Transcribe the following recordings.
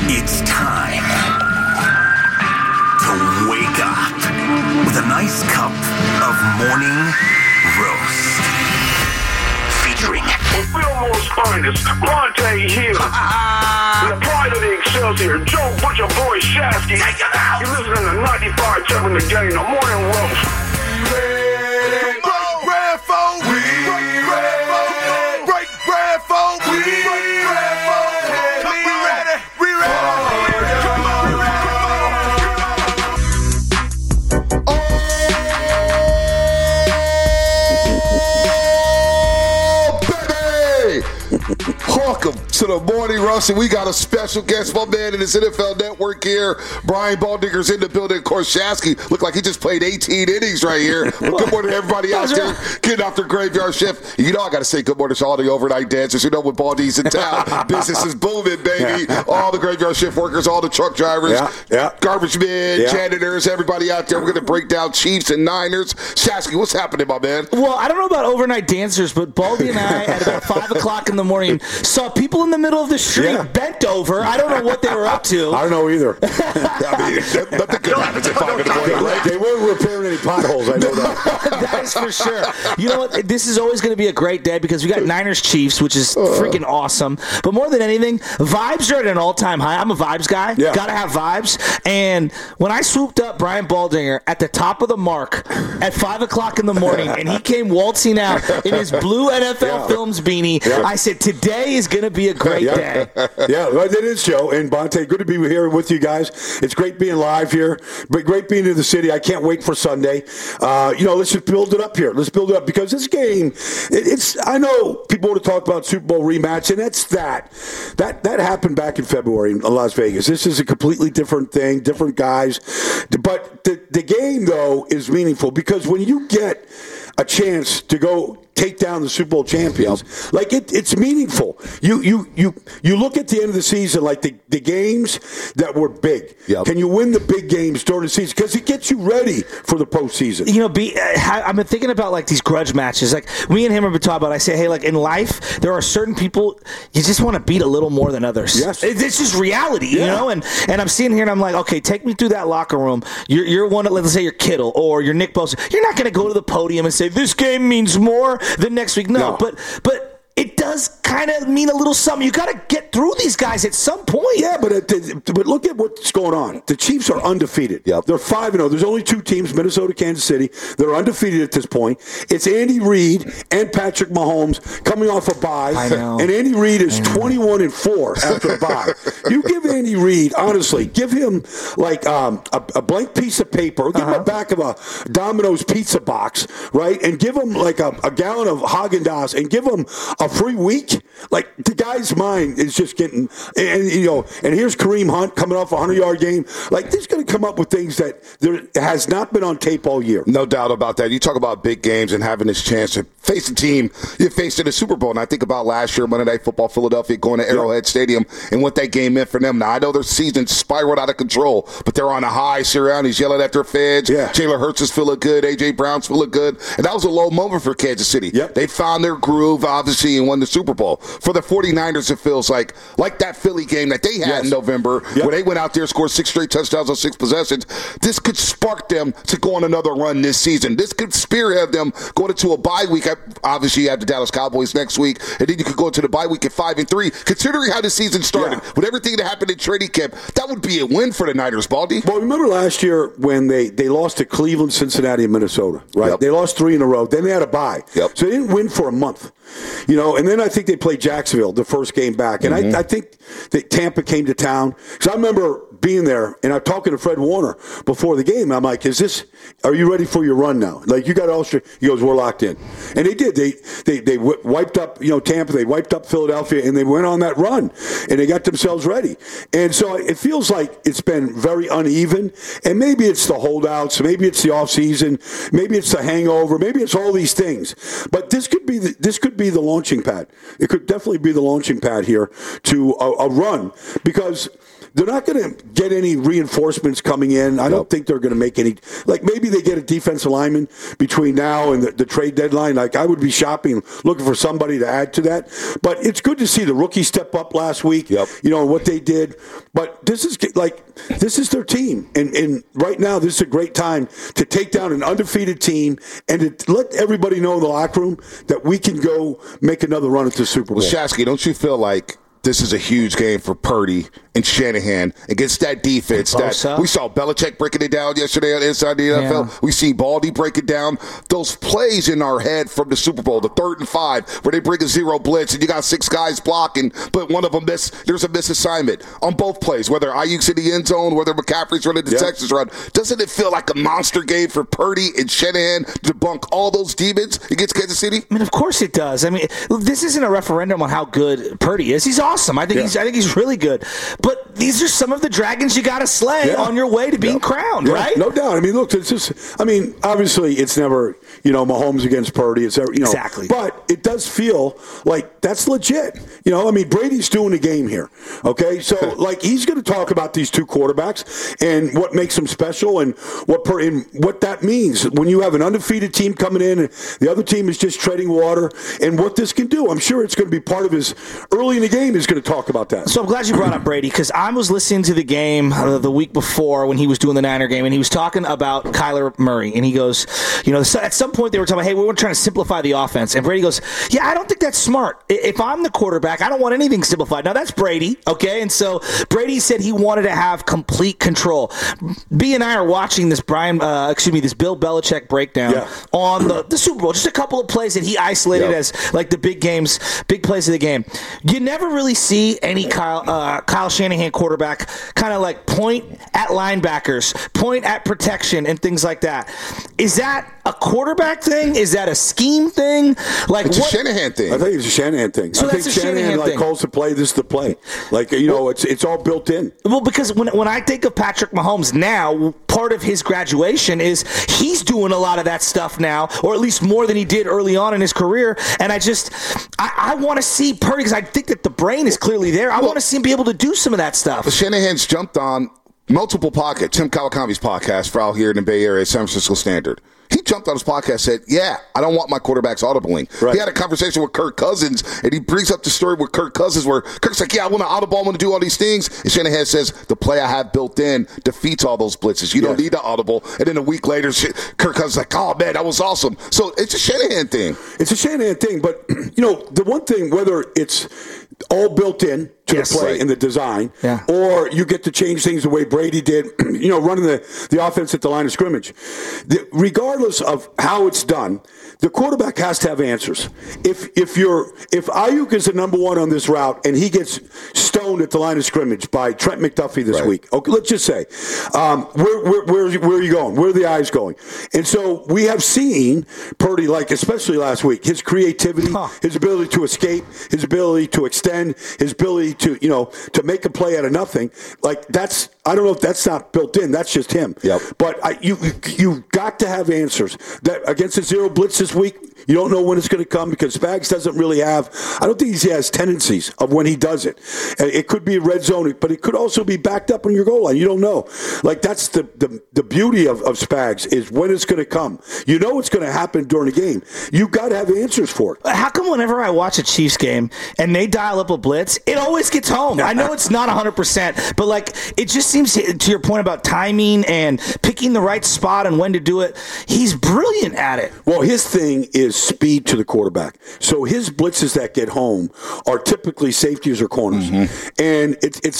It's time to wake up with a nice cup of morning roast. Featuring Fillmore's finest, Monte Hill. The pride of the Excelsior, Joe Butcher Boy Shasky. You're listening to 95.7 The Game, the morning roast. Break bread for we. Break bread for we. We ready. We ready. Come on. Oh, baby. Welcome to the Morning Roast, and we got a special guest, my man in this NFL Network here. Brian Baldinger's in the building. Of course, Shasky looked like he just played 18 innings right here. But good morning to everybody out there getting off their graveyard shift. You know I got to say good morning to all the overnight dancers. You know when Baldy's in town, business is booming, baby. All the graveyard shift workers, all the truck drivers, garbage men, janitors, everybody out there. We're going to break down Chiefs and Niners. Shasky, what's happening, my man? Well, I don't know about overnight dancers, but Baldy and I at about 5 o'clock in the morning saw people in the middle of the street bent over. I don't know what they were up to. I don't know either. I mean, nothing good happens at 5 in the morning, right? They weren't repairing any potholes, I know that. That is for sure. You know what? This is always going to be a great day because we got Niners Chiefs, which is freaking awesome. But more than anything, vibes are at an all-time high. I'm a vibes guy. Yeah. Got to have vibes. And when I swooped up Brian Baldinger at the top of the mark at 5 o'clock in the morning and he came waltzing out in his blue NFL Films beanie, I said, today is going to be a great day. Yeah, well, it is, Joe. And Bonte, good to be here with you guys. It's great being live here. But great being in the city. I can't wait for Sunday. Let's just build it up here. Let's build it up because this game, I know people want to talk about Super Bowl rematch, and that's that. That happened back in February in Las Vegas. This is a completely different thing, different guys. But the game, though, is meaningful because when you get a chance to go take down the Super Bowl champions, like it's meaningful. You look at the end of the season, like the games that were big. Yep. Can you win the big games during the season? Because it gets you ready for the postseason. You know, I've been thinking about like these grudge matches. Like me and him have been talking about. I say, hey, like in life, there are certain people you just want to beat a little more than others. Yes, it's just reality, you know. And I'm sitting here and I'm like, okay, take me through that locker room. You're one. Let's say you're Kittle or you're Nick Bosa. You're not going to go to the podium and say this game means more than next week. No. But it does kind of mean a little something. You got to get through these guys at some point. Yeah, but look at what's going on. The Chiefs are undefeated. Yep. They're 5-0. There's only two teams, Minnesota, Kansas City. They're undefeated at this point. It's Andy Reid and Patrick Mahomes coming off a bye. I know. And Andy Reid is 21-4 after a bye. You give Andy Reid, honestly, give him like a blank piece of paper. Give him the back of a Domino's pizza box, right? And give him like a gallon of Haagen-Dazs and give him a free week. Like the guy's mind is just getting, and here's Kareem Hunt coming off a 100-yard game. Like he's going to come up with things that there has not been on tape all year. No doubt about that. You talk about big games and having this chance to face a team you faced in the Super Bowl. And I think about last year, Monday Night Football, Philadelphia going to Arrowhead Stadium and what that game meant for them. Now, I know their season spiraled out of control, but they're on a high. Sirianni's yelling at their fans. Yeah. Jalen Hurts is feeling good. A.J. Brown's feeling good. And that was a low moment for Kansas City. Yep. They found their groove, obviously, and won the Super Bowl. For the 49ers, it feels like that Philly game that they had in November, where they went out there, scored 6 straight touchdowns on 6 possessions. This could spark them to go on another run this season. This could spearhead them going into a bye week. Obviously, you have the Dallas Cowboys next week, and then you could go into the bye week at 5-3. Considering how the season started, with everything that happened in training camp, that would be a win for the Niners, Baldy. Well, remember last year when they lost to Cleveland, Cincinnati, and Minnesota, right? Yep. They lost 3 in a row. Then they had a bye. Yep. So they didn't win for a month. And then I think they played Jacksonville the first game back. And I think that Tampa came to town. Because I remember being there, and I'm talking to Fred Warner before the game. I'm like, are you ready for your run now? Like, you got all straight. He goes, we're locked in. And they did. They wiped up, Tampa. They wiped up Philadelphia, and they went on that run. And they got themselves ready. And so it feels like it's been very uneven. And maybe it's the holdouts. Maybe it's the offseason. Maybe it's the hangover. Maybe it's all these things. But this could be the launching pad. It could definitely be the launching pad here to a run, because they're not going to get any reinforcements coming in. I don't think they're going to make any. Like maybe they get a defensive lineman between now and the trade deadline. Like I would be shopping, looking for somebody to add to that. But it's good to see the rookies step up last week. You know what they did. But this is their team, and right now this is a great time to take down an undefeated team and to let everybody know in the locker room that we can go make another run at the Super Bowl. Well, Shasky, don't you feel like this is a huge game for Purdy and Shanahan against that defense that we saw Belichick breaking it down yesterday on Inside the NFL. Yeah. We see Baldy break it down. Those plays in our head from the Super Bowl, the 3rd and 5, where they bring a zero blitz and you got 6 guys blocking, but one of them there's a misassignment on both plays, whether Ayuk's in the end zone, whether McCaffrey's running the Texas run. Doesn't it feel like a monster game for Purdy and Shanahan to debunk all those demons against Kansas City? I mean, of course it does. I mean, this isn't a referendum on how good Purdy is. He's awesome. I think he's really good. But these are some of the dragons you got to slay on your way to being crowned, right? No doubt. I mean, look, it's just. I mean, obviously, it's never Mahomes against Purdy. It's exactly. But it does feel like that's legit. I mean, Brady's doing the game here. Okay, so like he's going to talk about these two quarterbacks and what makes them special and what that means when you have an undefeated team coming in and the other team is just treading water and what this can do. I'm sure it's going to be part of his early in the game. He's going to talk about that. So I'm glad you brought up Brady because I was listening to the game the week before when he was doing the Niner game and he was talking about Kyler Murray and he goes, at some point they were talking about, hey, we're trying to simplify the offense. And Brady goes, yeah, I don't think that's smart. If I'm the quarterback, I don't want anything simplified. Now that's Brady, okay? And so Brady said he wanted to have complete control. B and I are watching this this Bill Belichick breakdown on the Super Bowl. Just a couple of plays that he isolated as like the big plays of the game. You never really see any Kyle Shanahan quarterback kind of like point at linebackers, point at protection and things like that. Is that a quarterback thing? Is that a scheme thing? Like it's a Shanahan thing. I think it's a Shanahan thing. So I think Shanahan calls the play. This is the play. Like it's all built in. Well, because when I think of Patrick Mahomes now, part of his graduation is he's doing a lot of that stuff now, or at least more than he did early on in his career. And I want to see Purdy because I think that the brain is clearly there. I want to see him be able to do some of that stuff. Shanahan's jumped on multiple podcasts. Tim Kawakami's podcast for out here in the Bay Area, San Francisco Standard. He jumped on his podcast and said, I don't want my quarterbacks audibling. Right. He had a conversation with Kirk Cousins, and he brings up the story with Kirk Cousins where Kirk's like, I want to audible, I want to do all these things. And Shanahan says, the play I have built in defeats all those blitzes. You don't need to audible. And then a week later, Kirk Cousins is like, oh, man, that was awesome. So it's a Shanahan thing. It's a Shanahan thing. But, the one thing, whether it's all built in to the play and the design, or you get to change things the way Brady did, running the offense at the line of scrimmage. Regardless of how it's done, the quarterback has to have answers. If Ayuk is the number one on this route and he gets stoned at the line of scrimmage by Trent McDuffie this week, okay, let's just say, where are you going? Where are the eyes going? And so we have seen Purdy, like especially last week, his creativity, his ability to escape, his ability to extend, his ability to make a play out of nothing. Like that's, I don't know if that's not built in. That's just him. Yep. But you've got to have answers. That against the zero blitz this week, you don't know when it's going to come because Spags doesn't really have. I don't think he has tendencies of when he does it. It could be a red zone, but it could also be backed up on your goal line. You don't know. Like that's the beauty of Spags is when it's going to come. You know it's going to happen during the game. You got to have answers for it. How come whenever I watch a Chiefs game and they dial up a blitz, it always gets home? I know it's not 100%, but like it just seems to your point about timing and picking the right spot and when to do it. He's brilliant at it. Well, his thing is speed to the quarterback. So his blitzes that get home are typically safeties or corners. Mm-hmm. And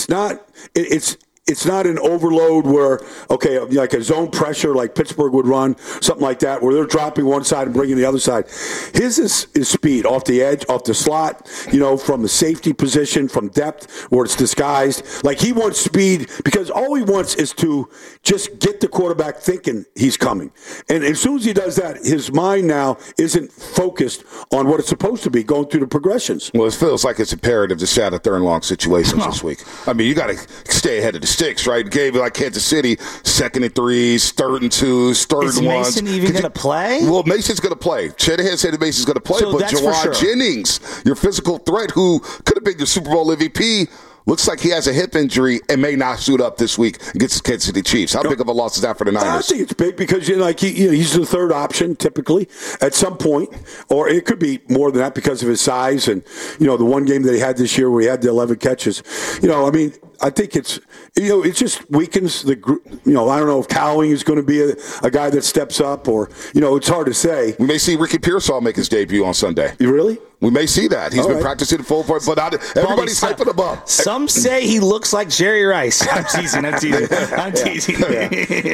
it's not an overload where, okay, like a zone pressure like Pittsburgh would run, something like that, where they're dropping one side and bringing the other side. His is speed off the edge, off the slot, from the safety position, from depth where it's disguised. Like he wants speed because all he wants is to just get the quarterback thinking he's coming. And as soon as he does that, his mind now isn't focused on what it's supposed to be, going through the progressions. Well, it feels like it's imperative to stay out of third and long situations this week. I mean, you got to stay ahead of the sticks, right? Gave like Kansas City 2nd and 3s, 3rd and 2s, 3rd and 1s. Is Mason even going to play? Well, Mason's going to play. Shanahan said Mason's going to play, but Jawan Jennings, your physical threat, who could have been your Super Bowl MVP, looks like he has a hip injury and may not suit up this week against the Kansas City Chiefs. How big of a loss is that for the Niners? I think it's big because he's the third option typically at some point, or it could be more than that because of his size and the one game that he had this year where he had the 11 catches. I think it just weakens the group. I don't know if Cowling is going to be a guy that steps up, or it's hard to say. We may see Ricky Pearsall make his debut on Sunday. You really? We may see that. He's been practicing full for it, but everybody's hyping him up. Some say he looks like Jerry Rice. I'm teasing. Yeah.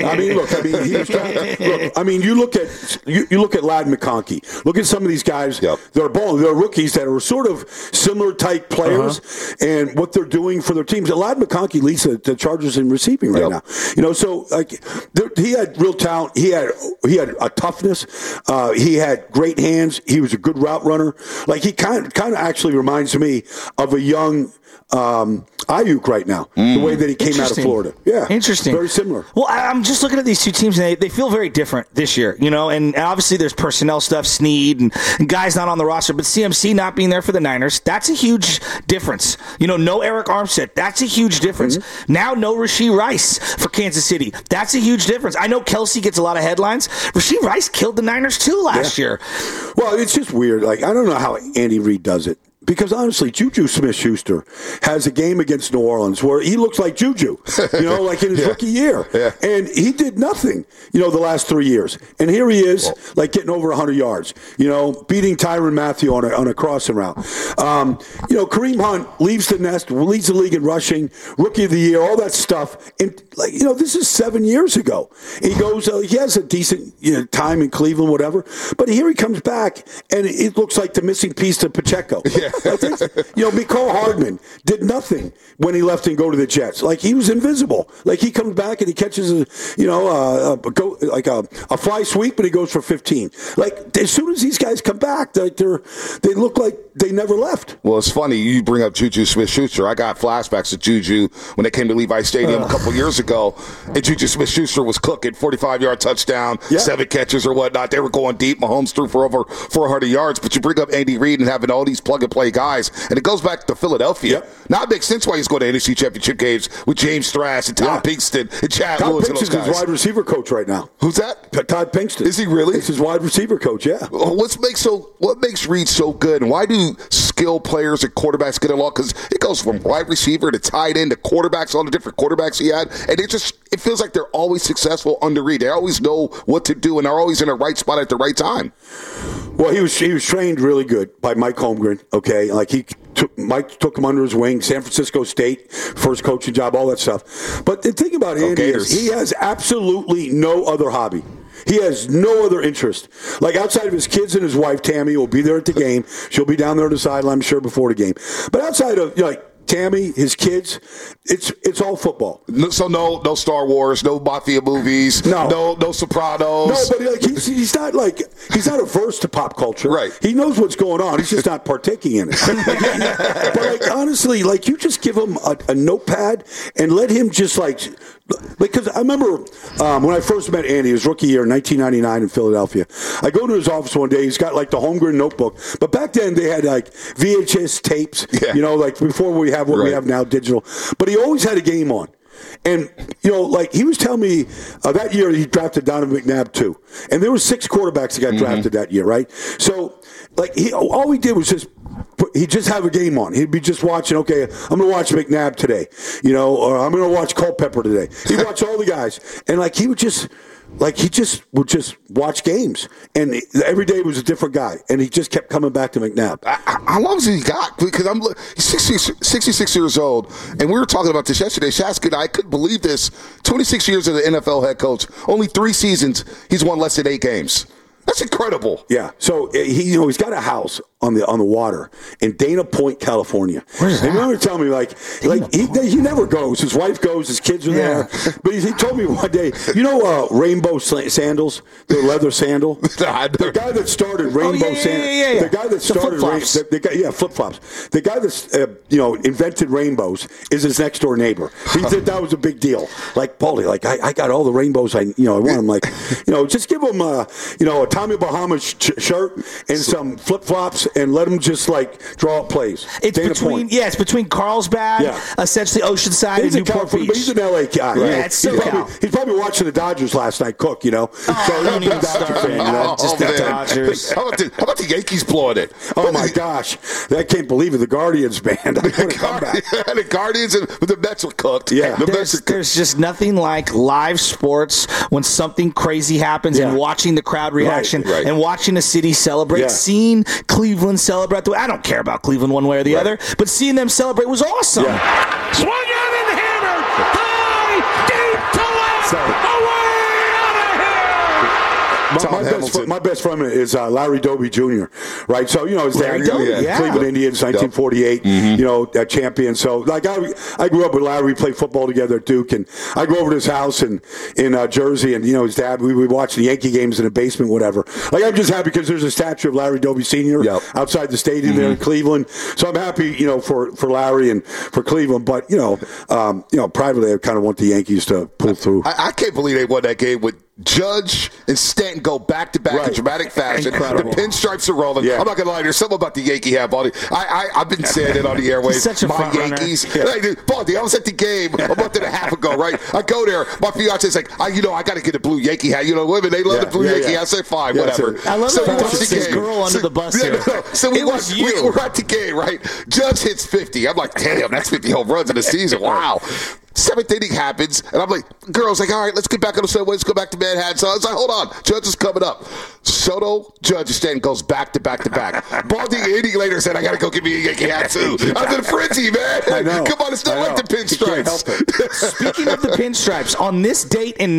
You look at Ladd McConkey. Look at some of these guys that are balling. They're rookies that are sort of similar type players, and what they're doing for their teams. Ladd McConkey leads the Chargers in receiving right now. So he had real talent. He had a toughness. He had great hands. He was a good route runner. He kind of actually reminds me of a young Ayuk right now, the way that he came out of Florida. Yeah. Interesting. Very similar. Well, I'm just looking at these two teams, and they feel very different this year, and obviously there's personnel stuff, Snead, and guys not on the roster, but CMC not being there for the Niners, that's a huge difference. No Eric Armstead, that's a huge difference. Mm-hmm. Now no Rashee Rice for Kansas City, that's a huge difference. I know Kelsey gets a lot of headlines. Rashee Rice killed the Niners too last year. Well, it's just weird. I don't know how Andy Reid does it. Because honestly, Juju Smith-Schuster has a game against New Orleans where he looks like Juju, like in his rookie year. Yeah. And he did nothing, the last 3 years. And here he is, getting over 100 yards, beating Tyrann Mathieu on a crossing route. Kareem Hunt leaves the nest, leads the league in rushing, rookie of the year, all that stuff. And, this is 7 years ago. He goes, he has a decent time in Cleveland, whatever. But here he comes back, and it looks like the missing piece to Pacheco. Yeah. Mecole Hardman did nothing when he left and go to the Jets. He was invisible. He comes back and he catches a fly sweep, and he goes for 15. As soon as these guys come back, they look like they never left. Well, it's funny you bring up Juju Smith-Schuster. I got flashbacks of Juju when they came to Levi Stadium a couple years ago, and Juju Smith-Schuster was cooking 45-yard touchdown, 7 catches or whatnot. They were going deep. Mahomes threw for over 400 yards. But you bring up Andy Reid and having all these plug-and-play guys, and it goes back to Philadelphia. Yep. Now it makes sense why he's going to NFC Championship games with James Thrash and Tom Pinkston and Chad Lewis and those guys. Todd Pinkston's his wide receiver coach right now. Who's that? Todd Pinkston. Is he really? He's his wide receiver coach, yeah. What makes Reid so good, and why do skilled players and quarterbacks get along? Because it goes from wide receiver to tight end to quarterbacks, all the different quarterbacks he had, and it feels like they're always successful under Reid. They always know what to do, and they're always in the right spot at the right time. Well, he was trained really good by Mike Holmgren, okay? Mike took him under his wing, San Francisco State, first coaching job, all that stuff. But the thing about Andy is he has absolutely no other hobby. He has no other interest. Outside of his kids and his wife, Tammy, will be there at the game. She'll be down there on the sideline, I'm sure, before the game. But outside of, Tammy, his kids, it's all football. So no Star Wars, no Mafia movies, no Sopranos. No, but he's not averse to pop culture. Right. He knows what's going on. He's just not partaking in it. But honestly, you just give him a notepad and let him just because I remember when I first met Andy, his rookie year in 1999 in Philadelphia. I go to his office one day. He's got the Holmgren notebook, but back then they had VHS tapes. Yeah. Before we have what we have now, digital. But he always had a game on. And, he was telling me that year he drafted Donovan McNabb too. And there were 6 quarterbacks that got drafted that year, right? So, all he did was he'd just have a game on. He'd be just watching, okay, I'm going to watch McNabb today, or I'm going to watch Culpepper today. He'd watch all the guys. And, he would just... he would just watch games, and every day was a different guy, and he just kept coming back to McNabb. How long has he got? Because he's 66 years old, and we were talking about this yesterday. Shasky, I couldn't believe this. 26 years as an NFL head coach, only 3 seasons, he's won less than 8 games. That's incredible. Yeah. So he's got a house on the water in Dana Point, California. Where's that? And remember telling me he never goes. His wife goes. His kids are there. But he told me one day, rainbow sandals, the leather sandal. The guy that started rainbow sandals. The guy that started flip flops. The guy that invented rainbows is his next door neighbor. He said that was a big deal. Paulie, I got all the rainbows I want. Him just give him a Tommy Bahama shirt and some flip flops and let them just draw up plays. It's between Carlsbad, essentially Oceanside, and Newport Beach. But he's an LA guy. Yeah, it's SoCal. He's probably watching the Dodgers last night cook, you know. Don't even start, man. Just the Dodgers. How about the Yankees blowing it? Oh my gosh, I can't believe it. The Guardians, man. The Guardians and the Mets are cooked. Yeah, there's just nothing like live sports when something crazy happens and watching the crowd reaction and watching a city celebrate. Seeing Cleveland celebrate. I don't care about Cleveland one way or the other, but seeing them celebrate was awesome. Yeah. Swung out and hammered high, deep to left, away out of here. My best friend is Larry Doby Jr., right? So, you know, his dad, Cleveland Indians, 1948, you know, champion. So, I grew up with Larry. We played football together at Duke, and I grew over to his house in Jersey, and, you know, his dad, we would watch the Yankee games in the basement, whatever. I'm just happy because there's a statue of Larry Doby Sr. outside the stadium there in Cleveland. So I'm happy, you know, for Larry and for Cleveland. But, you know, privately, I kind of want the Yankees to pull through. I can't believe they won that game with Judge and Stanton go back-to-back in dramatic fashion. Incredible. The pinstripes are rolling. Yeah. I'm not going to lie. There's something about the Yankee hat, Baldy. I've been saying it on the airwaves. Such a my Yankees. Baldy, I was at the game a month and a half ago, right? I go there. My fiance's like, I got to get a blue Yankee hat. You know, women, they love the blue Yankee hat. I say, fine, whatever. I love that you watched this girl under the bus here. So we're at the game, right? Judge hits 50. I'm like, damn, that's 50 home runs in a season. Wow. Seventh inning happens, and I'm like, girls, all right, let's get back on the subway. Let's go back to Manhattan. So I was like, hold on. Judge is coming up. Soto, Judge, and Stanton goes back to back to back. Baldy, an inning later, said, I got to go get me a Yankee hat, too. I was in a frenzy, man. I know. Come on, it's not like the pinstripes. Speaking of the pinstripes, on this date in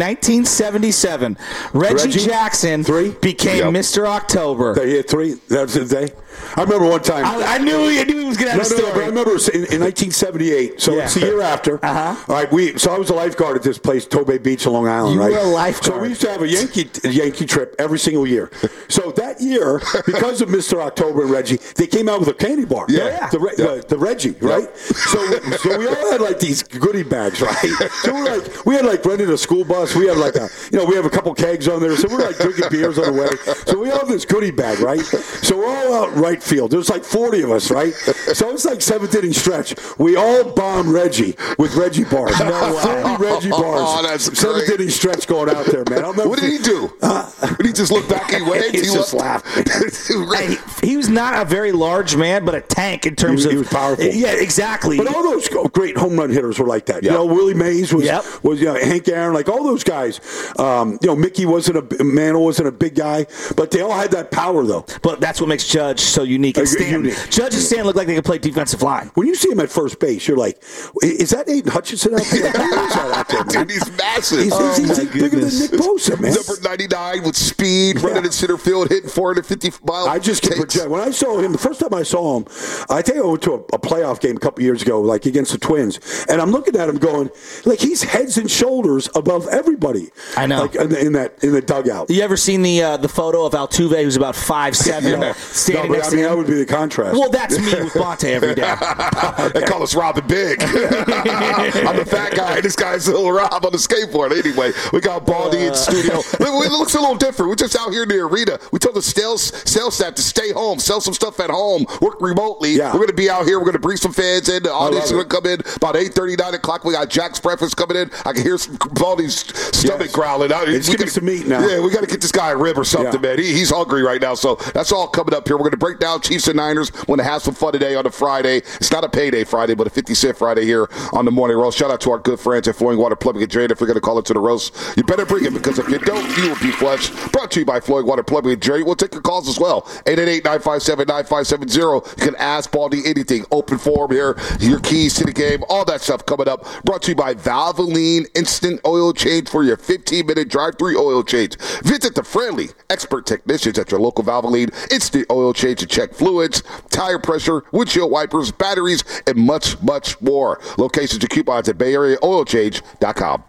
1977, Reggie Jackson became Mr. October. They hit 3. That was the day. I remember one time. I knew he was going to have a story. But I remember in 1978, so it's the year after. All right, so I was a lifeguard at this place, Tobay Beach in Long Island, you right? You were a lifeguard. So we used to have a Yankee trip every single year. So that year, because of Mr. October and Reggie, they came out with a candy bar. The Reggie, right? So we all had these goodie bags, right? So we had rented a school bus. We had we have a couple kegs on there. So we're drinking beers on the way. So we all have this goodie bag, right? So we're all out right field. There's 40 of us, right? So it's seventh inning stretch. We all bombed Reggie with Reggie bars. 40 Reggie bars. Oh, that's seventh inning stretch going out there, man. What did he do? Did he just look back and waved? He just laughed. He was not a very large man, but a tank in terms of. He was powerful. Yeah, exactly. But all those great home run hitters were like that. Yep. You know, Willie Mays was Hank Aaron, all those guys. Mickey Mantle wasn't a big guy, but they all had that power, though. But that's what makes Judge so unique. Judge and Stan look like they could play defensive line. When you see him at first base, you're like, is that Aiden Hutchinson out there? Who is that out there, man? Dude, he's massive. He's bigger than Nick Bosa, man. Number 99 with speed, running in center field, hitting 450 miles. I just can project. When I saw him, the first time I saw him, I think I went to a playoff game a couple years ago, against the Twins, and I'm looking at him going, he's heads and shoulders above everybody. I know. In the dugout. You ever seen the photo of Altuve, who's about 5'7", standing next to him? That would be the contrast. Well, that's me with Bonte every day. They call us Robin Big. I'm the fat guy. This guy's little Rob on the skateboard. Anyway, we got Baldy in studio. It looks a little different. We're just out here in the arena. We told the sales staff to stay home, sell some stuff at home, work remotely. Yeah. We're going to be out here. We're going to bring some fans in. The audience is going to come in about 8:30, 9 o'clock. We got Jack's breakfast coming in. I can hear Baldy's stomach growling. It's going to be some meat now. Yeah, we got to get this guy a rib or something, man. He's hungry right now. So that's all coming up here. We're going to break down Chiefs and Niners. We're going to have some fun today on a Friday. It's not a payday Friday, but a 50-cent Friday here on the Morning Roast. Shout out to our good friends at Flowing Water Plumbing and Drain. If we're going to call it to the roast, you better bring it, because if you don't, you will be flushed. Brought to you by Flowing Water Plumbing and Drain. We'll take your calls as well. 888-957-9570. You can ask Baldy anything. Open forum here. Your keys to the game. All that stuff coming up. Brought to you by Valvoline Instant Oil Change for your 15-minute drive-through oil change. Visit the friendly expert technicians at your local Valvoline Instant Oil Change to check fluids, tire pressure, windshield wipers, batteries, and much, much more. Locations and coupons at BayAreaOilChange.com.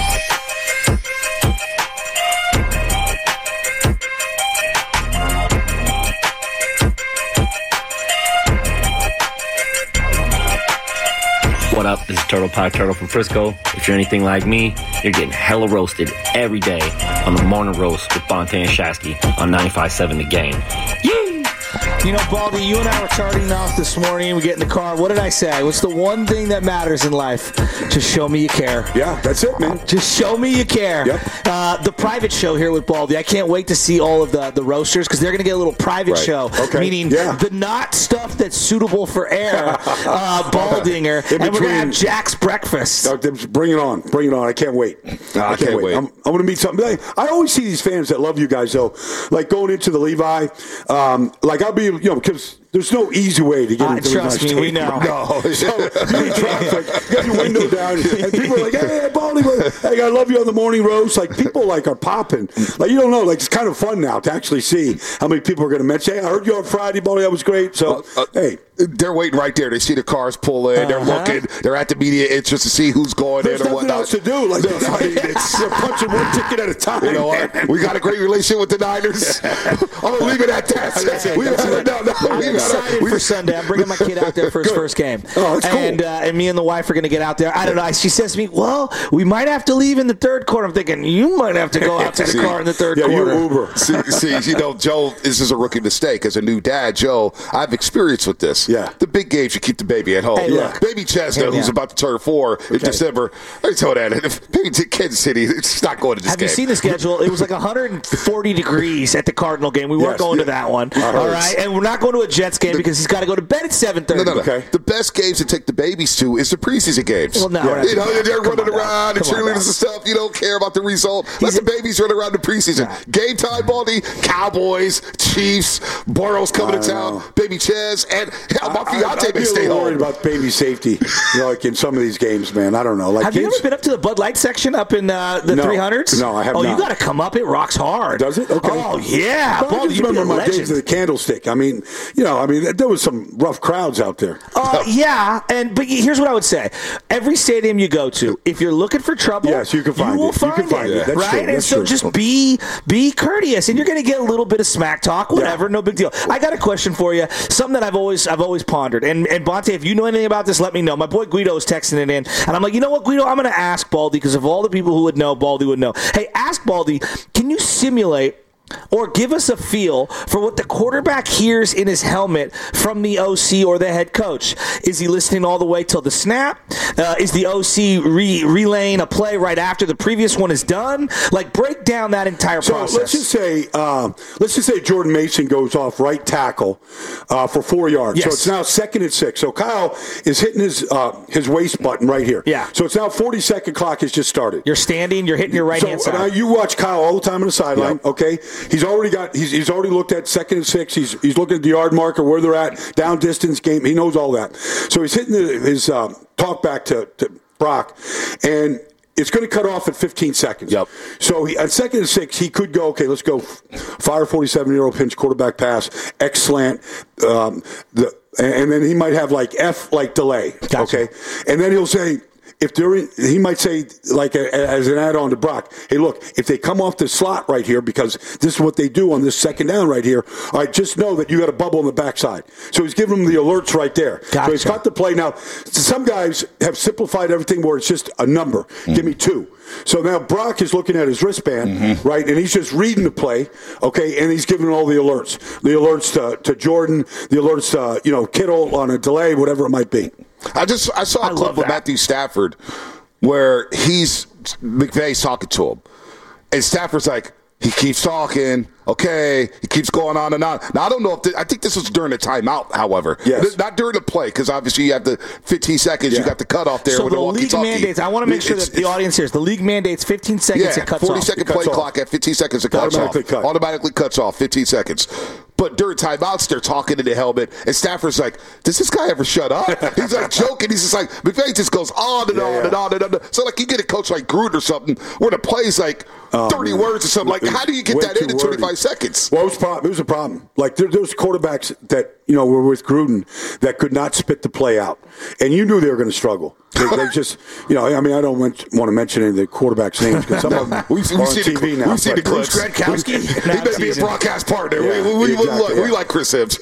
What up? This is Turtle Pie Turtle from Frisco. If you're anything like me, you're getting hella roasted every day on the Morning Roast with Bonte and Shasky on 95.7 The Game. Yee! You know, Baldy, you and I were charting off this morning. We get in the car. What did I say? What's the one thing that matters in life? Just show me you care. Yeah, that's it, man. Just show me you care. Yep. The private show here with Baldy. I can't wait to see all of the roasters because they're going to get a little private show. Okay. Meaning the not stuff that's suitable for air, Baldinger. And we're going to have Jack's breakfast. Bring it on. Bring it on. I can't wait. I can't wait. I'm going to meet something. I always see these fans that love you guys, though. Like going into the Levi, like I'll be, because there's no easy way to get into trust me, we know. No. So you're in traffic, got your window down, and people are like, hey, Baldy, hey, I love you on the morning roast. Like, people are popping. Like, you don't know. Like, it's kind of fun now to actually see how many people are going to mention, hey, I heard you on Friday, Baldy, that was great. So, hey. They're waiting right there. They see the cars pull in. They're looking. They're at the media entrance to see who's going in or whatnot. There's nothing else to do. Like, they're punching one ticket at a time. You know what? We got a great relationship with the Niners. I'm going to leave it at that. I'm excited for Sunday. I'm bringing my kid out there for his first game. Oh, that's cool. And me and the wife are going to get out there. I don't know. She says to me, well, we might have to leave in the third quarter. I'm thinking, you might have to go out to the car in the third quarter. Yeah, you Uber. See, Joe, this is a rookie mistake. As a new dad, Joe, I've experienced with this. Yeah. The big games, you keep the baby at home. Hey, look. Baby Chestnut, who's about to turn 4 in December. I told that if baby Kansas City, it's not going to this game. Have you seen the schedule? It was like 140 degrees at the Cardinal game. We weren't going to that one. All right, and we're not going to a Jets game because he's got to go to bed at 7:30. No. Okay. The best games to take the babies to is the preseason games. Well, no, they're running around, the cheerleaders and stuff. You don't care about the result. Let the babies run around the preseason. Game time, Baldy, Cowboys, Chiefs, Burrow's coming to town, baby Ches, and my fiance may stay home. Worried about baby safety, like in some of these games, man. I don't know. Like, have you ever been up to the Bud Light section up in the 300s? No, I have not. Oh, you got to come up. It rocks hard. Does it? Okay. Oh, yeah. I just remember my days at the Candlestick. I mean, there was some rough crowds out there. Yeah, but here's what I would say. Every stadium you go to, if you're looking for trouble, yes, you can find you will it. Find you can find it. That's right? true. And That's so true. just be courteous, and you're going to get a little bit of smack talk, whatever, no big deal. I got a question for you, something that I've always pondered. And Bonte, if you know anything about this, let me know. My boy Guido is texting it in, and I'm like, you know what, Guido, I'm going to ask Baldy because of all the people who would know, Baldy would know. Hey, ask Baldy, can you simulate or give us a feel for what the quarterback hears in his helmet from the OC or the head coach? Is he listening all the way till the snap? Is the OC relaying a play right after the previous one is done? Like, break down that entire process. So let's just say Jordan Mason goes off right tackle for 4 yards. Yes. So it's now 2nd and 6. So Kyle is hitting his waist button right here. Yeah. So it's now 40-second clock has just started. You're standing. You're hitting your right hand side. Now you watch Kyle all the time on the sideline. Yep. Okay. He's already looked at 2nd and 6. He's looking at the yard marker, where they're at, down distance game. He knows all that. So he's hitting his talk back to Brock, and it's going to cut off at 15 seconds. Yep. So at 2nd and 6, he could go, okay, let's go fire 47-year-old pinch quarterback pass, X slant, and then he might have like F like delay. Gotcha. Okay. And then he'll say, he might say, like as an add-on to Brock, hey, look, if they come off the slot right here, because this is what they do on this second down right here, all right, just know that you got a bubble on the backside. So he's giving them the alerts right there. Gotcha. So he's got the play. Now, some guys have simplified everything where it's just a number. Give me 2. So now Brock is looking at his wristband, right, and he's just reading the play, okay, and he's giving all the alerts. The alerts to Jordan, the alerts to, Kittle on a delay, whatever it might be. I saw a clip of Matthew Stafford where McVay's talking to him. And Stafford's like, he keeps talking, okay, he keeps going on and on. Now, I don't know I think this was during the timeout, however. Yes. Not during the play, because obviously you have the 15 seconds, you got the cutoff there. So with the the league mandates, I want to make sure that the audience hears, the league mandates 15 seconds, it cuts 40-second play clock at 15 seconds, it cuts off. Automatically cuts off, 15 seconds. But during timeouts, they're talking in the helmet, and Stafford's like, does this guy ever shut up? He's like joking. He's just like, McVay just goes on and on and on and on. So, like, you get a coach like Gruden or something where the play's like 30 words or something. Like, how do you get that in 25 seconds? Well, it was a problem. Like, there was quarterbacks that, were with Gruden that could not spit the play out. And you knew they were going to struggle. They just, I don't want to mention any of the quarterbacks' names because some of them we've are on seen TV now. We've seen the clips. Bruce Gradkowski. He may be a broadcast partner. Yeah, we like Chris Hibbs.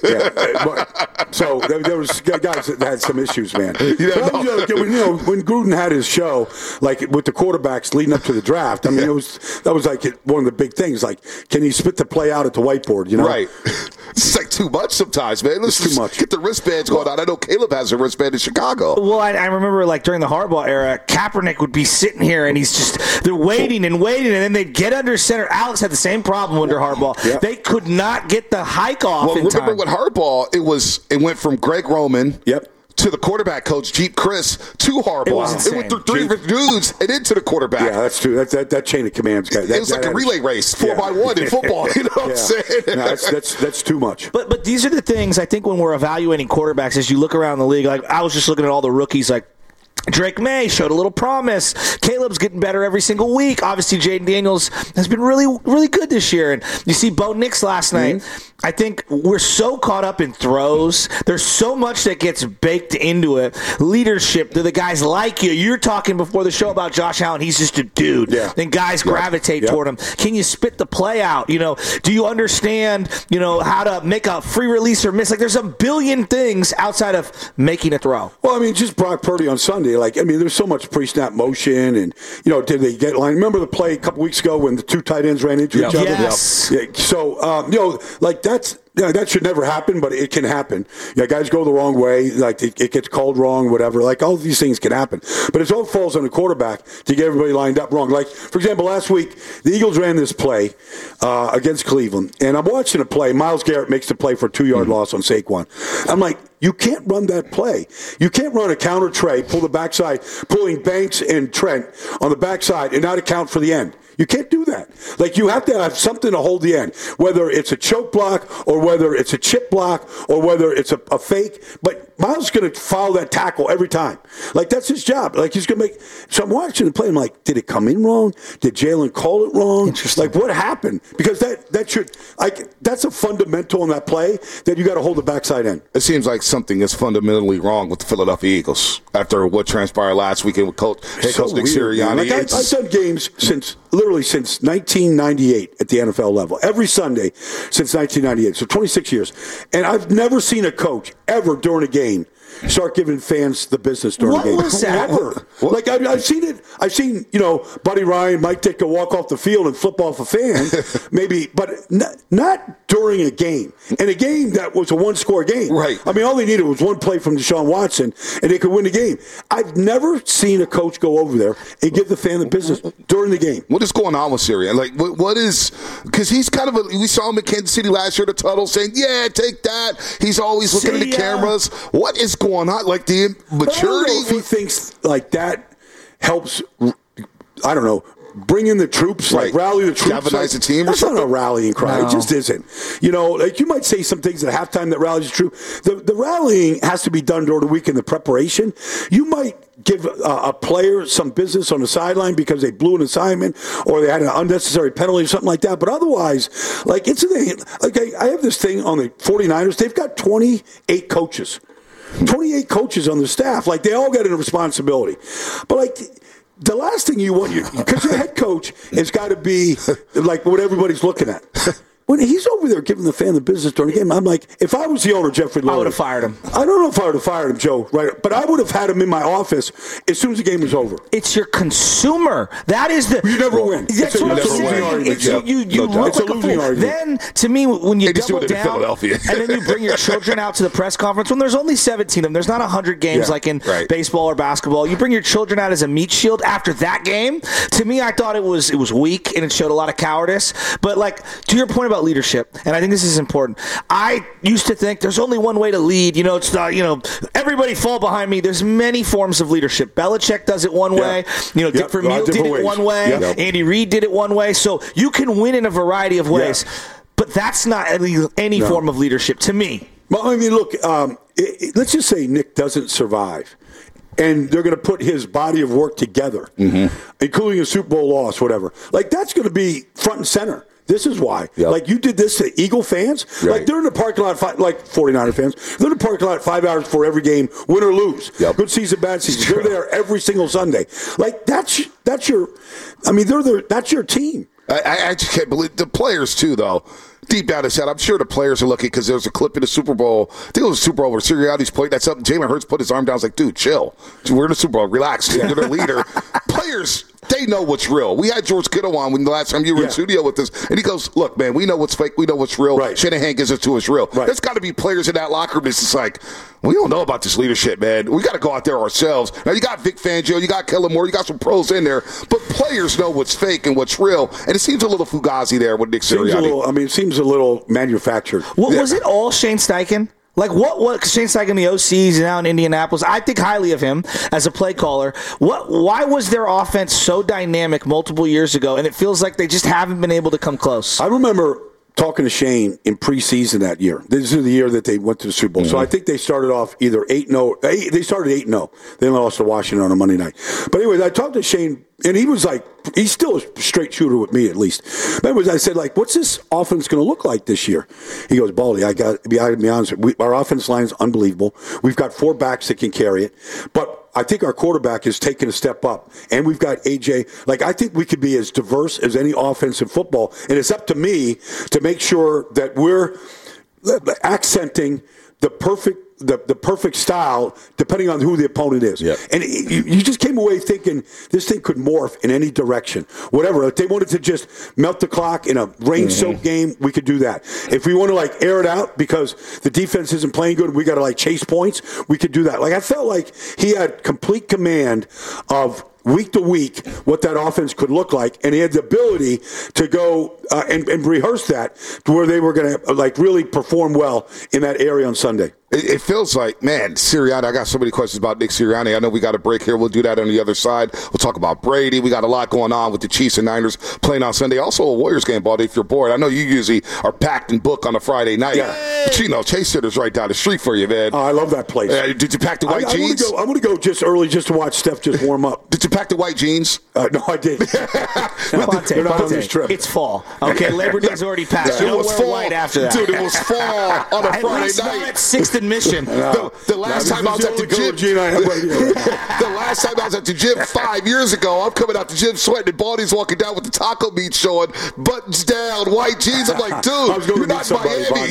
So there was guys that had some issues, man. When Gruden had his show, like with the quarterbacks leading up to the draft, I mean, that was like one of the big things. Like, can he spit the play out at the whiteboard? Right. It's like too much sometimes, man. Let's too much. Get the wristbands going on. I know Caleb has a wristband in Chicago. Well, I remember like during the Harbaugh era, Kaepernick would be sitting here and they're waiting, and then they'd get under center. Alex had the same problem under Harbaugh. Yep. They could not get the hike off in time. Remember with Harbaugh, it went from Greg Roman. Yep. To the quarterback coach, Jeep Chris, to Harbaugh. It went through three different dudes and into the quarterback. Yeah, that's true. That chain of commands, guys. It was like a relay race, 4x1 in football. You know what I'm saying? No, that's too much. But these are the things I think when we're evaluating quarterbacks, as you look around the league, like I was just looking at all the rookies, like Drake May showed a little promise. Caleb's getting better every single week. Obviously, Jaden Daniels has been really, really good this year. And you see Bo Nix last night. I think we're so caught up in throws. There's so much that gets baked into it. Leadership, the guys like you. You're talking before the show about Josh Allen. He's just a dude. Yeah. And guys gravitate toward him. Can you spit the play out? Do you understand, how to make a free release or miss? Like, there's a billion things outside of making a throw. Well, I mean, just Brock Purdy on Sunday. There's so much pre-snap motion, and did they get line? Remember the play a couple weeks ago when the two tight ends ran into each other? Yes. Yeah. So, that should never happen, but it can happen. Guys go the wrong way, like it gets called wrong, whatever. Like all of these things can happen, but it all falls on the quarterback to get everybody lined up wrong. Like for example, last week the Eagles ran this play against Cleveland, and I'm watching a play. Myles Garrett makes the play for a 2-yard loss on Saquon. I'm like, you can't run that play. You can't run a counter tray, pull the backside, pulling Banks and Trent on the backside, and not account for the end. You can't do that. Like, you have to have something to hold the end, whether it's a choke block or whether it's a chip block or whether it's a fake. But Miles is going to follow that tackle every time. Like, that's his job. Like, he's going to make – so I'm watching the play. I'm like, did it come in wrong? Did Jalen call it wrong? Interesting. Like, what happened? Because that should – that's a fundamental in that play that you got to hold the backside end. It seems like something is fundamentally wrong with the Philadelphia Eagles after what transpired last weekend with head coach Nick Sirianni. Like I've done games since 1998 at the NFL level, every Sunday since 1998, so 26 years. And I've never seen a coach ever during a game start giving fans the business during a game. What was that? Ever. Like, I've seen it. I've seen, Buddy Ryan, Mike Ditka walk off the field and flip off a fan, maybe, but not during a game. And a game that was a one-score game. Right. I mean, all they needed was one play from Deshaun Watson, and they could win the game. I've never seen a coach go over there and give the fan the business during the game. What is going on with Sirianni? Like, what is – because he's kind of we saw him in Kansas City last year at the tunnel saying, yeah, take that. He's always looking at the cameras. What is going on? Like, the maturity? I don't know if he thinks like that helps, I don't know, bring in the troops, like rally the troops. Galvanize the team or that's something? Not a rallying cry. No. It just isn't. Like you might say some things at halftime that rallies the troop. The rallying has to be done during the week in the preparation. You might give a player some business on the sideline because they blew an assignment or they had an unnecessary penalty or something like that. But otherwise, like I have this thing on the 49ers. They've got 28 coaches. 28 coaches on the staff. Like, they all got a responsibility. But, like, the last thing you want, because your head coach has got to be, like, what everybody's looking at. When he's over there giving the fan the business during the game, I'm like, if I was the owner, Jeffrey Lurie, I would have fired him. I don't know if I would have fired him, Joe, right? But I would have had him in my office as soon as the game was over. It's your consumer. That is the. You never win. That's what I'm saying. You look like a fool. Then, to me, when you double down, Philadelphia. and then you bring your children out to the press conference, when there's only 17 of them, there's not 100 games like in baseball or basketball. You bring your children out as a meat shield after that game. To me, I thought it was weak and it showed a lot of cowardice. But, like, to your point about leadership, and I think this is important. I used to think there's only one way to lead. It's not, everybody fall behind me. There's many forms of leadership. Belichick does it one way. Dick Vermeil did it one way. Andy Reid did it one way. So you can win in a variety of ways. But that's not any form of leadership to me. Well, I mean, look, let's just say Nick doesn't survive. And they're going to put his body of work together, including a Super Bowl loss, whatever. Like, that's going to be front and center. This is why. Yep. Like, you did this to Eagle fans. Right. Like, they're in the parking lot, like 49er fans. They're in the parking lot 5 hours before every game, win or lose. Yep. Good season, bad season. They're there every single Sunday. Like, that's your team. I just can't believe the players, too, though. Deep down his head, I'm sure the players are looking because there's a clip in the Super Bowl. I think it was a Super Bowl where Sirianni's pointing at something. Jalen Hurts put his arm down. I was like, dude, chill. We're in the Super Bowl. Relax. You're the leader. Players, they know what's real. We had George Kittle on when the last time you were in studio with us, and he goes, "Look, man, we know what's fake. We know what's real. Right. Shanahan gives it to us real. Right. There's got to be players in that locker room that's just like, we don't know about this leadership, man. We got to go out there ourselves. Now, you got Vic Fangio, you got Kellen Moore, you got some pros in there, but players know what's fake and what's real, and it seems a little fugazi there with Nick Sirianni. It seems a little manufactured. Was it all Shane Steichen? Like, what Shane Steichen, the OC, is now in Indianapolis. I think highly of him as a play caller. Why was their offense so dynamic multiple years ago, and it feels like they just haven't been able to come close? I remember talking to Shane in preseason that year. This is the year that they went to the Super Bowl. Mm-hmm. So I think they started off either 8-0. They started 8-0. They lost to Washington on a Monday night. But anyways, I talked to Shane, and he was like, he's still a straight shooter with me at least. But anyways, I said, like, what's this offense going to look like this year? He goes, Baldy, I got to be honest with you. Our offense line is unbelievable. We've got 4 backs that can carry it. But I think our quarterback has taken a step up, and we've got AJ. Like, I think we could be as diverse as any offense in football, and it's up to me to make sure that we're accenting the perfect style depending on who the opponent is. Yep. And you just came away thinking this thing could morph in any direction. Whatever. If they wanted to just melt the clock in a rain-soaked game, we could do that. If we want to, like, air it out because the defense isn't playing good, we got to, like, chase points, we could do that. Like, I felt like he had complete command of week to week what that offense could look like, and he had the ability to go and rehearse that to where they were going to, like, really perform well in that area on Sunday. It feels like, man, Sirianni, I got so many questions about Nick Sirianni. I know we got a break here. We'll do that on the other side. We'll talk about Brady. We got a lot going on with the Chiefs and Niners playing on Sunday. Also a Warriors game, Baldy, if you're bored. I know you usually are packed and booked on a Friday night. Yeah. But, you know, Chase Sitter's right down the street for you, man. Oh, I love that place. Did you pack the white jeans? I'm going to go just early just to watch Steph just warm up. Did you pack the white jeans? No, I didn't. They're not on this trip. It's fall. Okay, Labor Day's already passed. You don't wear white after that. Dude, it was fall on a Friday night. Not at 6th and Mission. The last time I was at the gym, the last time I was at the gym 5 years ago, I'm coming out the gym sweating, and Baldy's walking down with the taco meat showing, buttons down, white jeans. I'm like, dude, I was going you're to not somebody, Miami.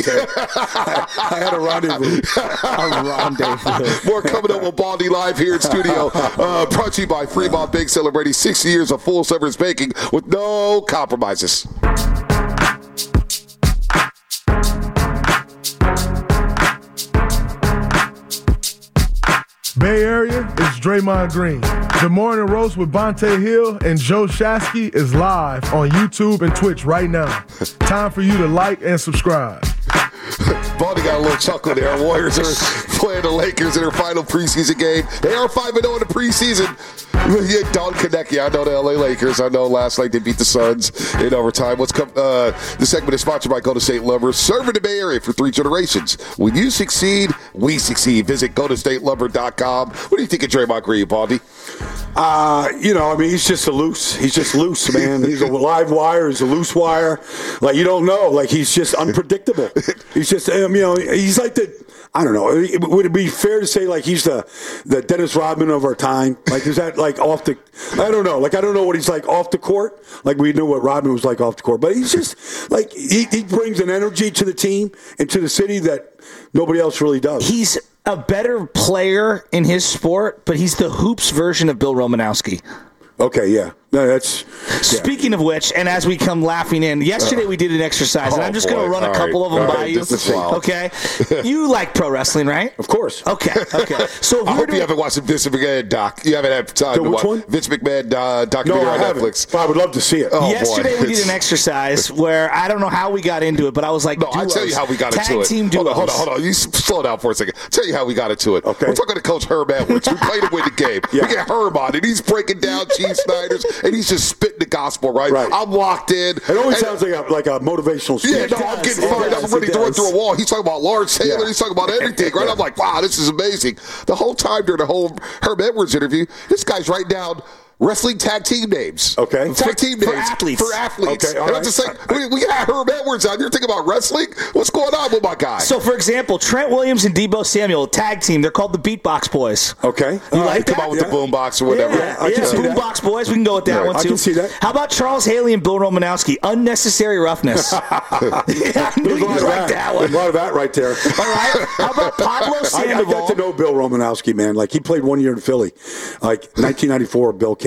I had a rendezvous. More coming up with Baldy live here in studio. Brought to you by Fremont Bake, celebrating 60 years of full service baking with no compromises. Bay Area, it's Draymond Green. The Morning Roast with Bonte Hill and Joe Shasky is live on YouTube and Twitch right now. Time for you to like and subscribe. Baldy got a little chuckle there. Warriors are playing the Lakers in their final preseason game. They are 5-0 in the preseason. Yeah, Don Konecki, I know the LA Lakers. I know last night they beat the Suns in overtime. The segment is sponsored by Golden State Lumber, serving the Bay Area for 3 generations. When you succeed, we succeed. Visit GoldenStateLumber.com. What do you think of Draymond Green, Baldy? He's just loose, man. He's a live wire. He's a loose wire. Like, you don't know. Like, he's just unpredictable. He's just, he's like I don't know. Would it be fair to say, like, he's the Dennis Rodman of our time? Like, is that, like, off the – I don't know. Like, I don't know what he's like off the court. Like, we knew what Rodman was like off the court. But he's just – like, he brings an energy to the team and to the city that nobody else really does. He's a better player in his sport, but he's the hoops version of Bill Romanowski. Okay, yeah. No, that's Speaking of which, and as we come laughing in, yesterday we did an exercise, and I'm just going to run a couple of them by you. Okay? You like pro wrestling, right? Of course. Okay. So I hope you haven't watched the Vince McMahon doc. You haven't had time to watch one? Vince McMahon documentary on Netflix. I would love to see it. Yesterday we did an exercise where I don't know how we got into it, but I was like, I'll tell you how we got into it. Tag team duos. Hold on. You slow down for a second. I'll tell you how we got into it. Okay. We're talking to Coach Herb Edwards. We played him with the game. Yeah. We get Herb on, and he's breaking down Chief Snyder's, and he's just spitting the gospel, right? I'm locked in. It always sounds like a motivational speech. Yeah, no, I'm getting fired up. I'm ready to run through a wall. He's talking about Lawrence Taylor. He's talking about everything, right? I'm like, wow, this is amazing. The whole time during the whole Herb Edwards interview, this guy's writing down wrestling tag team names. Okay. Tag team names. For athletes. Okay, all right. I'm just like, we got Herb Edwards on. You're thinking about wrestling? What's going on with my guy? So, for example, Trent Williams and Deebo Samuel, tag team. They're called the Beatbox Boys. Okay. You like that? Come out with the boombox or whatever. Yeah, I can see that. Boombox Boys. We can go with that one, too. I can see that. How about Charles Haley and Bill Romanowski? Unnecessary roughness. I knew you liked that one. There's a lot of that right there. All right. How about Pablo Sandoval? I got to know Bill Romanowski, man. Like, he played 1 year in Philly. Like, 1994, Bill came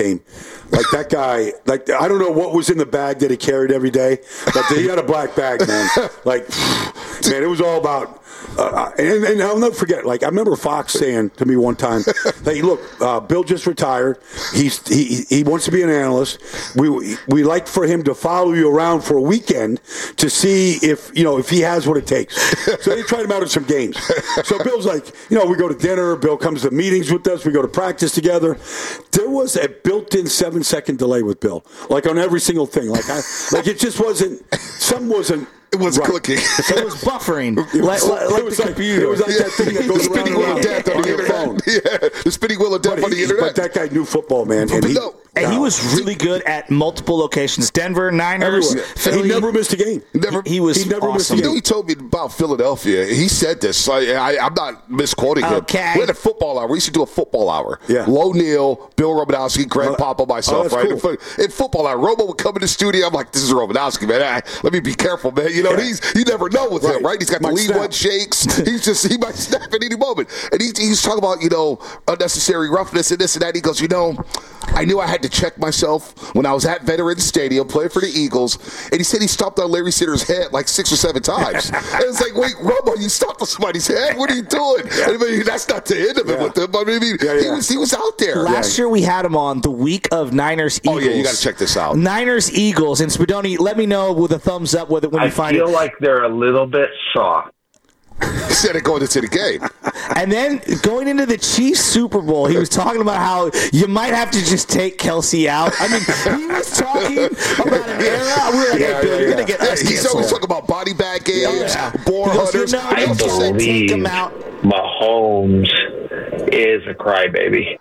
came. Like that guy, like I don't know what was in the bag that he carried every day, but he had a black bag, man. Like, man, it was all about. And I'll never forget. Like I remember Fox saying to me one time, "Hey, look, Bill just retired. He wants to be an analyst. We like for him to follow you around for a weekend to see if he has what it takes." So they tried him out at some games. So Bill's like, we go to dinner. Bill comes to meetings with us. We go to practice together. There was a built-in 7-second delay with Bill, like on every single thing. Like it just wasn't. Something wasn't. It was clicking. It was buffering. It was the computer. It was like that thing that goes around spinning wheel of death on the internet. Yeah, the spinning wheel of death on the internet. But that guy knew football, man. And he was really good at multiple locations. Denver, Niners, Philly. He never missed a game. He was never awesome. missed a game. He told me about Philadelphia. He said this. I'm not misquoting him. Okay. We had a football hour. We used to do a football hour. Yeah. Low Neal, Bill Romanowski, Greg Papa, myself, that's right? cool. In football hour, Romo would come in the studio. I'm like, this is Romanowski, man. Let me be careful, man. You never know with him, right? He's got the lead one shakes. He might snap at any moment. And he's talking about, unnecessary roughness and this and that. He goes, I knew I had to check myself when I was at Veterans Stadium playing for the Eagles, and he said he stomped on Larry Sitter's head like 6 or 7 times. And it's like, wait, Romo, you stomped on somebody's head? What are you doing? I mean, that's not the end of it with him. I mean, he was out there. Last year we had him on the week of Niners-Eagles. Oh, yeah, you got to check this out. Niners-Eagles. And Spadoni, let me know with a thumbs up when you find it. I feel like they're a little bit soft. Instead of going into the game. And then going into the Chiefs Super Bowl, he was talking about how you might have to just take Kelsey out. I mean, he was talking about an era. We were like, hey, Bill, you're going to get us He's always talking about body bag games, boar hunters. I believe Mahomes is a crybaby.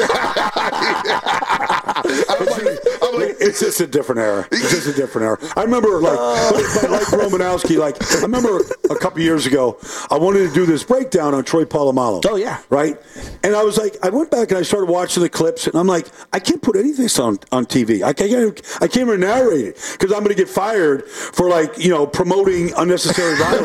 I'm like, it's just a different era. I remember, like Romanowski, I remember a couple years ago, I wanted to do this breakdown on Troy Polamalu. Oh, yeah. Right? And I was like, I went back and I started watching the clips, and I'm like, I can't put anything on TV. I can't even narrate it because I'm going to get fired for, promoting unnecessary violence.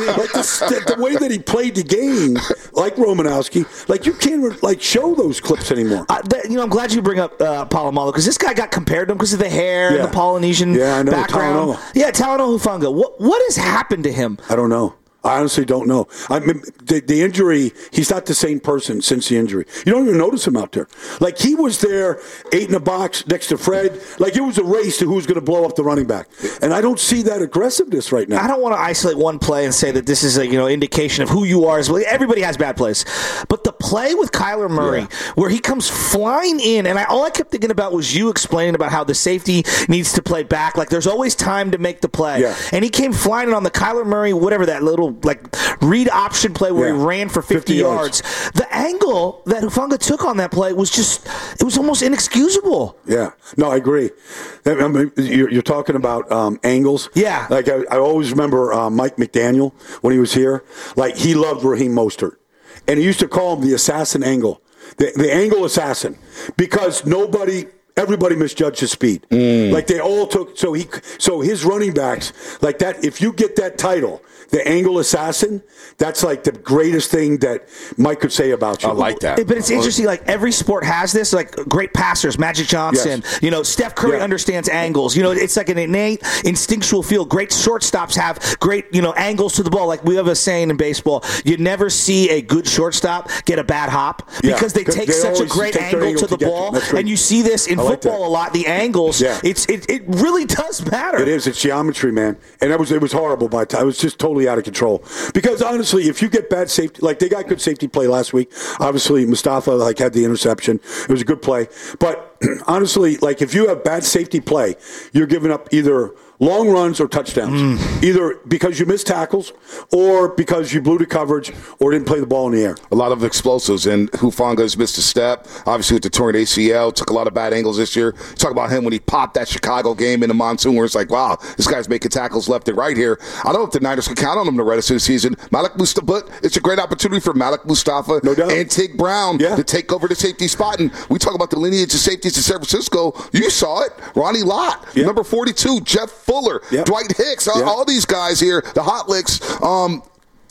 The way that he played the game, like Romanowski, you can't, show those clips anymore. I'm glad you bring up Polamalu because this guy got compared to him because of the hair and the Polynesian background. Talanoa. Yeah, Talanoa Hufanga. What has happened to him? I don't know. I honestly don't know. I mean, the injury, he's not the same person since the injury. You don't even notice him out there. He was there, 8 in a box next to Fred. It was a race to who's going to blow up the running back. And I don't see that aggressiveness right now. I don't want to isolate one play and say that this is a indication of who you are. Everybody has bad plays. But the play with Kyler Murray, where he comes flying in, and all I kept thinking about was you explaining about how the safety needs to play back. There's always time to make the play. Yeah. And he came flying in on the Kyler Murray, whatever that little read option play where he ran for 50 yards. The angle that Hufanga took on that play was it was almost inexcusable. Yeah. No, I agree. I mean, you're talking about angles. Yeah. I always remember Mike McDaniel when he was here. He loved Raheem Mostert. And he used to call him the assassin angle. The angle assassin. Because everybody misjudged his speed. They all took so his running backs that. If you get that title, the angle assassin, that's the greatest thing that Mike could say about you. I like that. But it's interesting. Every sport has this. Great passers, Magic Johnson. Yes. Steph Curry understands angles. It's an innate, instinctual feel. Great shortstops have great angles to the ball. We have a saying in baseball: you never see a good shortstop get a bad hop because they take such a great angle to the ball. And you see this in football a lot. The angles, it really does matter. It is. It's geometry, man. And it was horrible by the time. It was just totally out of control. Because honestly, if you get bad safety, they got good safety play last week. Obviously, Mustafa had the interception. It was a good play. But honestly, if you have bad safety play, you're giving up either long runs or touchdowns, either because you missed tackles or because you blew the coverage or didn't play the ball in the air. A lot of explosives, and Hufanga's missed a step. Obviously, with the torn ACL, took a lot of bad angles this year. Talk about him when he popped that Chicago game in the monsoon, where it's wow, this guy's making tackles left and right here. I don't know if the Niners can count on him the rest of the season. Malik Mustafa, but it's a great opportunity for Malik Mustafa and Tig Brown to take over the safety spot. And we talk about the lineage of safeties in San Francisco. You saw it. Ronnie Lott, number 42, Jeff Fuller, Dwight Hicks, all these guys here, the hot licks.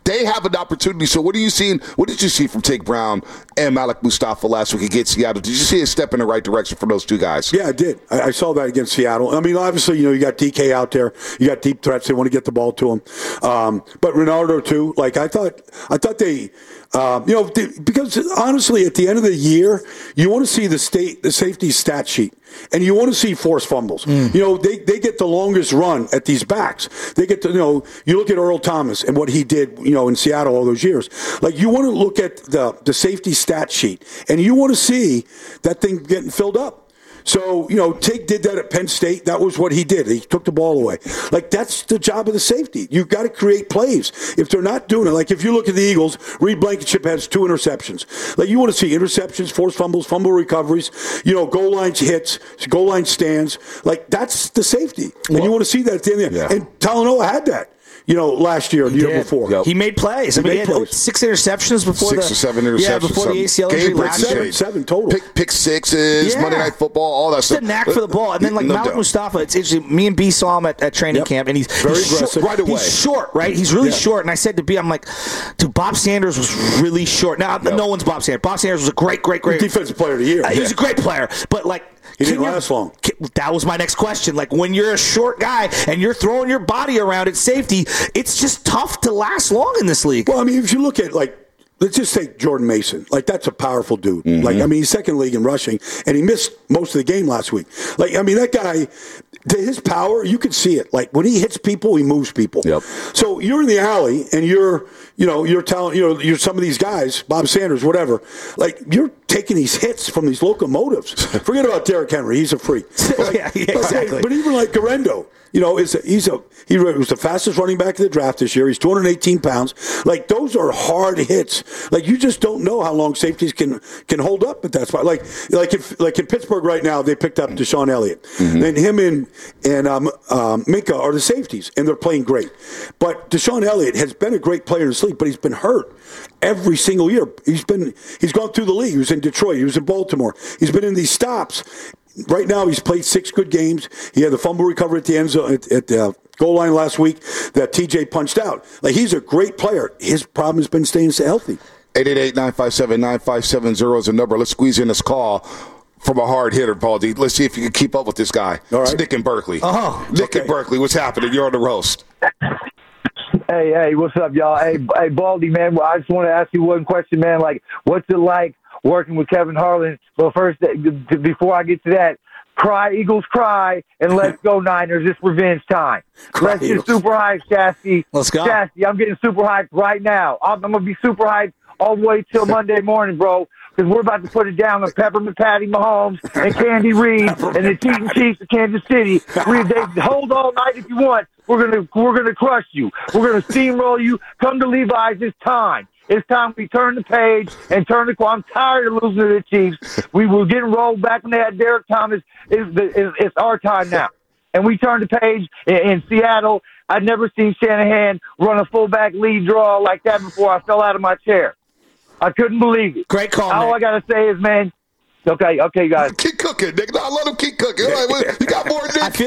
they have an opportunity. So what are you seeing? What did you see from Tate Brown and Malik Mustafa last week against Seattle? Did you see a step in the right direction for those two guys? Yeah, I did. I saw that against Seattle. I mean, obviously, you got DK out there. You got deep threats. They want to get the ball to him. But Ronaldo, too. Like, I thought they, because honestly, at the end of the year, you want to see the safety stat sheet. And you want to see forced fumbles. They get the longest run at these backs. They get to, you look at Earl Thomas and what he did, in Seattle all those years. Like, you want to look at the safety stat sheet, and you want to see that thing getting filled up. So, Tate did that at Penn State. That was what he did. He took the ball away. Like, that's the job of the safety. You've got to create plays. If they're not doing it, like if you look at the Eagles, Reed Blankenship has 2 interceptions. Like, you want to see interceptions, forced fumbles, fumble recoveries, goal line hits, goal line stands. Like, that's the safety. And you want to see that at the end of the year. And Talanoa had that. Last year, the year before. Yep. He made plays. He had 6 interceptions before 6 or 7 interceptions. Yeah, before the ACL injury last year. 7 total. Pick sixes, Monday Night Football, all that stuff. It's a knack for the ball. And then, Malik Mustafa, it's interesting. Me and B saw him at training camp, and he's very aggressive. Right away. He's short, right? He's really short. And I said to B, I'm like, dude, Bob Sanders was really short. Now, no one's Bob Sanders. Bob Sanders was a great defensive player of the year. He was a great player. But, he didn't last long. That was my next question. Like, when you're a short guy and you're throwing your body around at safety, it's just tough to last long in this league. Well, I mean, if you look at, let's just take Jordan Mason. That's a powerful dude. Mm-hmm. He's second league in rushing, and he missed most of the game last week. That guy, his power, you can see it. Like, when he hits people, he moves people. Yep. So you're in the alley, and you're some of these guys, Bob Sanders, whatever. Like, you're taking these hits from these locomotives. Forget about Derrick Henry. He's a freak. Exactly. But even like Garendo, he was the fastest running back of the draft this year. He's 218 pounds. Like, those are hard hits. Like, you just don't know how long safeties can hold up at that spot. Like in Pittsburgh right now, they picked up Deshaun Elliott. Mm-hmm. And him and Minka are the safeties, and they're playing great. But Deshaun Elliott has been a great player in his league, but he's been hurt every single year. He's gone through the league. He was in Detroit. He was in Baltimore. He's been in these stops. Right now, he's played 6 good games. He had the fumble recovery at the end zone at the goal line last week that TJ punched out. Like, he's a great player. His problem has been staying healthy. 888-957-9570 is the number. Let's squeeze in this call from a hard hitter, Paul D. Let's see if you can keep up with this guy. All right. It's Nick in Berkeley. Nick in Berkeley, what's happening? You're on the roast. Hey, what's up, y'all? Hey, Baldy, man, I just want to ask you one question, man. Like, what's it like working with Kevin Harlan? But first, before I get to that, cry, Eagles, cry, and let's go, Niners. It's revenge time. Let's get super hyped, Shasky. Let's go. Shasky, I'm getting super hyped right now. I'm going to be super hyped all the way till Monday morning, bro, because we're about to put it down on Peppermint Patty Mahomes and Candy Reed and the Teton Chiefs of Kansas City. They hold all night if you want. We're gonna crush you. We're gonna steamroll you. Come to Levi's. It's time. It's time we turn the page and turn the corner. I'm tired of losing to the Chiefs. We were getting rolled back when they had Derek Thomas. It's our time now. And we turned the page in Seattle. I'd never seen Shanahan run a fullback lead draw like that before. I fell out of my chair. I couldn't believe it. Great call, All Nick. I got to say is, man, okay, guys. Keep cooking, Nick. I let him keep cooking. All right, you got more, Nick?